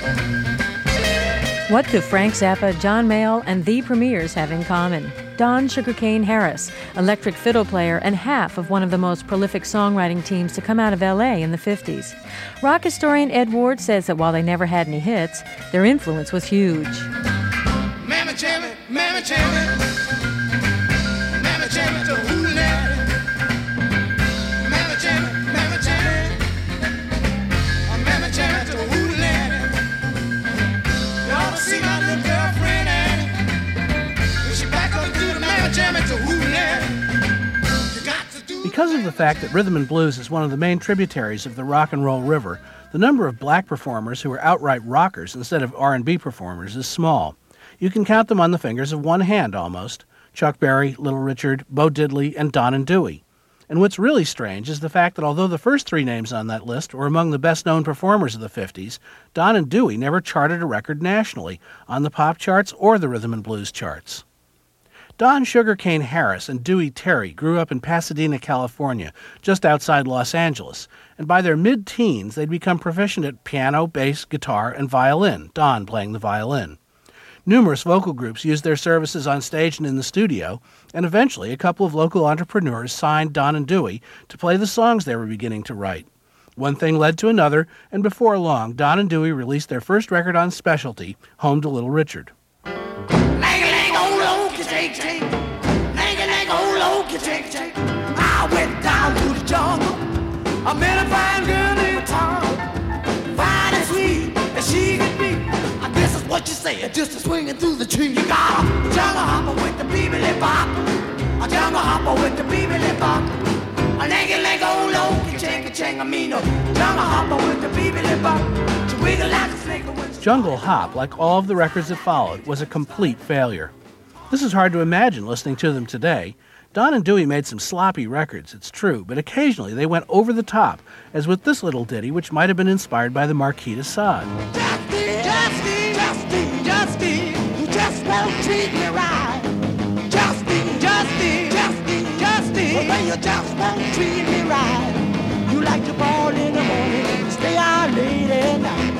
What do Frank Zappa, John Mayall, and the Premiers have in common? Don Sugarcane Harris, electric fiddle player and half of one of the most prolific songwriting teams to come out of L.A. in the 50s. Rock historian Ed Ward says that while they never had any hits, their influence was huge. Mamma jammy, mamma jammy, mamma jammy to hoolie. Mamma jammy, mamma jammy, mamma jammy to hoolie. You ought to see my little girlfriend Annie. When she back up to the mamma jammy to hoolie. You got to do. Because of the fact that rhythm and blues is one of the main tributaries of the rock and roll river, the number of black performers who are outright rockers instead of R&B performers is small. You can count them on the fingers of one hand, almost. Chuck Berry, Little Richard, Bo Diddley, and Don and Dewey. And what's really strange is the fact that although the first three names on that list were among the best-known performers of the 50s, Don and Dewey never charted a record nationally, on the pop charts or the rhythm and blues charts. Don Sugarcane Harris and Dewey Terry grew up in Pasadena, California, just outside Los Angeles, and by their mid-teens they'd become proficient at piano, bass, guitar, and violin, Don playing the violin. Numerous vocal groups used their services on stage and in the studio, and eventually a couple of local entrepreneurs signed Don and Dewey to play the songs they were beginning to write. One thing led to another, and before long, Don and Dewey released their first record on Specialty, Home to Little Richard. I went down to the jungle. I met a fine girl named Tom, fine and sweet as she could be. I guess that's what you say, just a swinging through the tree. You got a jungle hopper with the beebly bop, a jungle hopper with the beebly bop, a leggy leg old old chang chang. I mean a jungle hopper with the beebly bop. She wiggle like a snake. Jungle Hop, like all of the records that followed, was a complete failure. This is hard to imagine listening to them today. Don and Dewey made some sloppy records, it's true, but occasionally they went over the top, as with this little ditty, which might have been inspired by the Marquis de Sade. Justy, you just won't treat me right. Justy, well, you just won't treat me right. You like to ball in the morning and stay out late at night.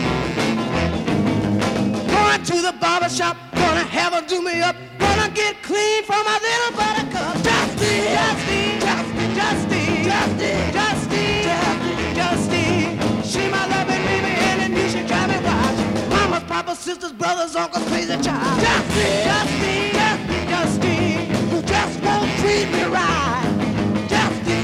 Going to the barber shop, gonna have her do me up, gonna get clean from my little buttercup. Justy, she my loving baby and you should drive me wild. Mama's, papa's, sisters, brothers, uncles, crazy child. Justy, you just won't treat me right. Justy,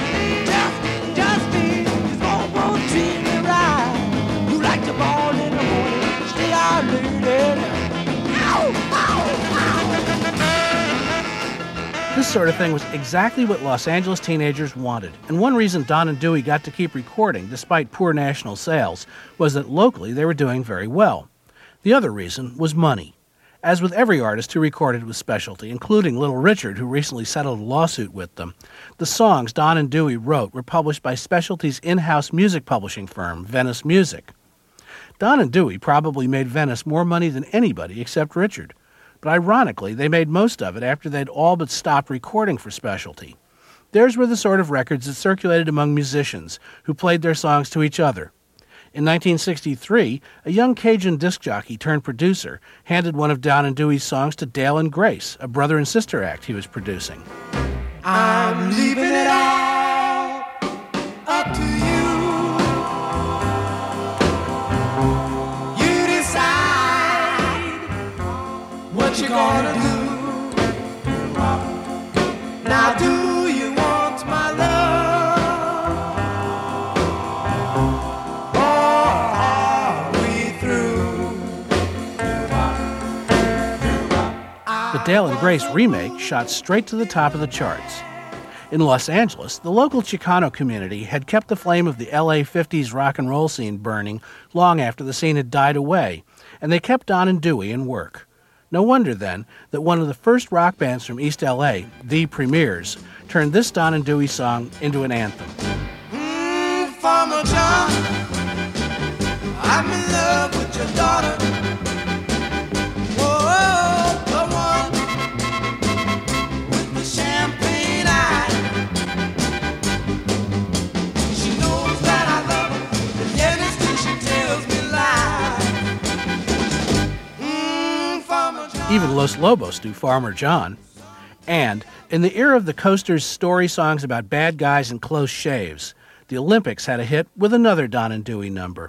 you won't treat me right. You like to ball in the morning, stay out late at night. This sort of thing was exactly what Los Angeles teenagers wanted, and one reason Don and Dewey got to keep recording, despite poor national sales, was that locally they were doing very well. The other reason was money. As with every artist who recorded with Specialty, including Little Richard, who recently settled a lawsuit with them, the songs Don and Dewey wrote were published by Specialty's in-house music publishing firm, Venice Music. Don and Dewey probably made Venice more money than anybody except Richard. But ironically, they made most of it after they'd all but stopped recording for Specialty. Theirs were the sort of records that circulated among musicians who played their songs to each other. In 1963, a young Cajun disc jockey turned producer handed one of Don and Dewey's songs to Dale and Grace, a brother and sister act he was producing. I'm leaving it all up to you. You decide what you're gonna do. Now do you want my love, or are we through? The Dale and Grace remake shot straight to the top of the charts. In Los Angeles, the local Chicano community had kept the flame of the LA 50s rock and roll scene burning long after the scene had died away, and they kept Don and Dewey in work. No wonder, then, that one of the first rock bands from East L.A., The Premiers, turned this Don and Dewey song into an anthem. Farmer John, I'm in love with your daughter. Whoa, the one with the champagne eye. She knows that I love her, but yet it's still she tells me lies. Even Los Lobos do Farmer John. And, in the era of the Coasters' story songs about bad guys and close shaves, the Olympics had a hit with another Don and Dewey number.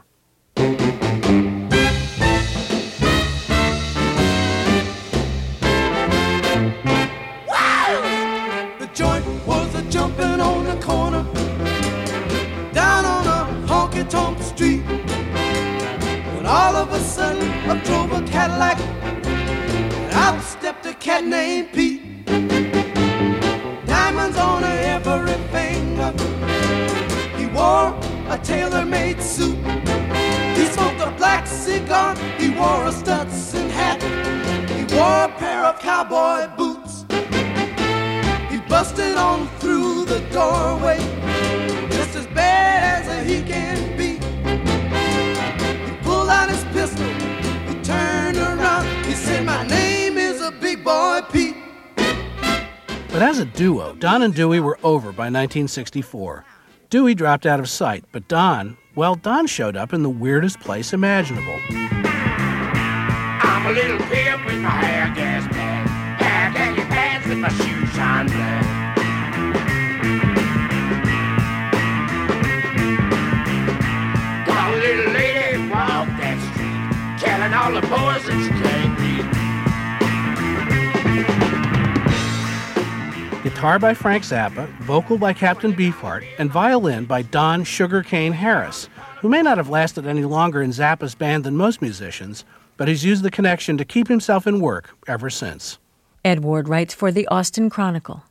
The joint was a jumping on the corner, down on a honky-tonk street, when all of a sudden up drove a Cadillac, and out stepped a cat named Pete. Diamonds on every finger, he wore a tailor-made suit, he smoked a black cigar, he wore a Stetson hat, he wore a pair of cowboy boots. He busted on through the doorway, just as bad as he can be. He pulled out his pistol, he turned around, he said, "My name is a Big Boy Pete." But as a duo, Don and Dewey were over by 1964. Dewey dropped out of sight, but Don showed up in the weirdest place imaginable. I'm a little pimp with my hair gas bag, hair khaki pants with my shoes shine black. Got a little lady walk that street, telling all the boys that she can't read. Guitar by Frank Zappa, vocal by Captain Beefheart, and violin by Don Sugarcane Harris, who may not have lasted any longer in Zappa's band than most musicians, but he's used the connection to keep himself in work ever since. Ed Ward writes for the Austin Chronicle.